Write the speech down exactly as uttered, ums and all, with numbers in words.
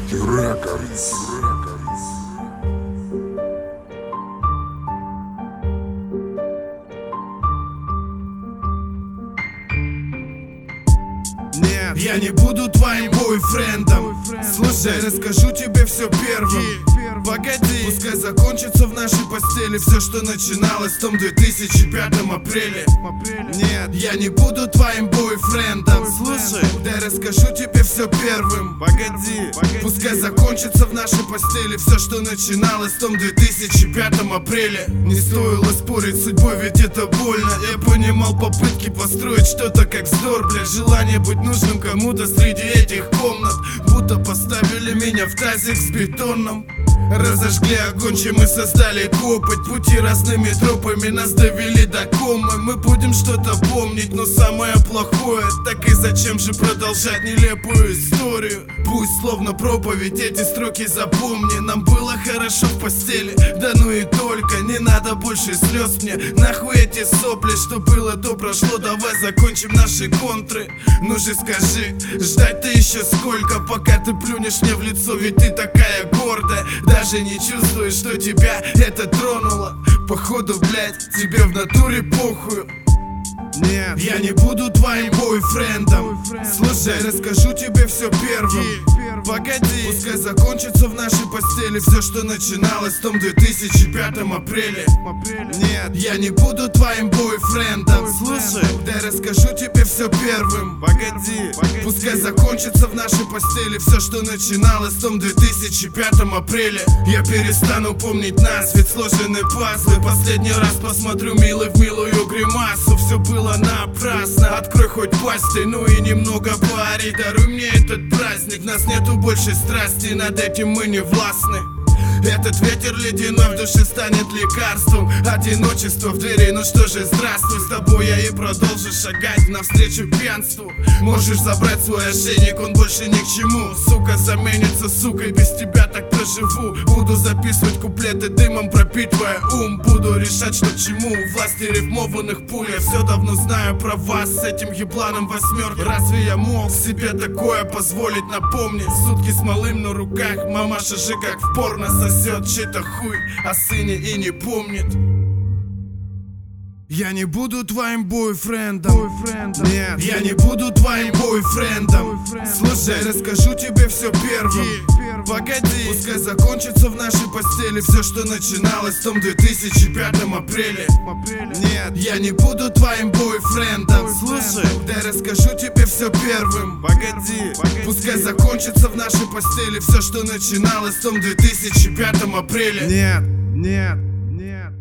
Records. Нет, я не буду твоим бойфрендом. Слушай, расскажу тебе все первым. Погоди, пускай закончится в нашей постели все, что начиналось в том две тысячи пятом апреле. Нет, я не буду твоим бойфрендом. Слушай, дай расскажу тебе все первым. Погоди, пускай закончится в нашей постели все, что начиналось в том две тысячи пятом апреле. Не стоило спорить с судьбой, ведь это больно. Я понимал попытки построить что-то как вздор, бля. Желание быть нужным кому-то среди этих комнат, будто поставили меня в тазик с бетоном. Разожгли огонь, чем мы создали копоть. Пути разными тропами нас довели до комы. Мы будем что-то помнить, но самое плохое, так и зачем же продолжать нелепую историю? Пусть словно проповедь эти строки запомни. Нам было хорошо в постели, да ну и только. Не надо больше слез мне, нахуй эти сопли. Что было, то прошло, давай закончим наши контры. Ну же скажи, ждать-то еще сколько, пока ты плюнешь мне в лицо, ведь ты такая гордая. Даже не чувствуешь, что тебя это тронуло. Походу, блять, тебе в натуре похуй. Нет, я не буду твоим бойфрендом. Слушай, расскажу тебе все первым. Погоди, пускай закончится в нашей постели все, что начиналось в том две тысячи пятом апреле. Нет, я не буду твоим бойфрендом. Слушай, дай расскажу тебе все первым. Погоди, пускай закончится в нашей постели все, что начиналось в том две тысячи пятом апреле. Я перестану помнить нас, ведь сложены пазлы. Последний раз посмотрю милый в милую гримасу. Все было напрасно, открой хоть пасти, ну и немного пари. Даруй мне этот праздник, нас нету больше страсти, над этим мы не властны. Этот ветер ледяной в душе станет лекарством. Одиночество в двери, ну что же, здравствуй. С тобой я и продолжу шагать навстречу пьянству. Можешь забрать свой ошейник, он больше ни к чему. Сука заменится сукой, без тебя так проживу. Буду записывать куплеты дымом, пропитывая ум. Буду решать, что к чему. Власти рифмованных пуль. Я все давно знаю про вас с этим ебланом восьмеркой. Разве я мог себе такое позволить? Напомни, сутки с малым на руках. Мамаша же как в порно сосет чей-то хуй, о сыне и не помнит. Я не буду твоим бойфрендом. Нет, я не буду твоим бойфрендом. Слушай, расскажу тебе все первым. Погоди, пускай закончится в нашей постели все, что начиналось в том две тысячи пятом апреле. Нет, я не буду твоим бойфрендом. Слушай, дай расскажу тебе все первым. Погоди, пускай закончится в нашей постели все, что начиналось в том две тысячи пятом апреле. Нет, нет, нет.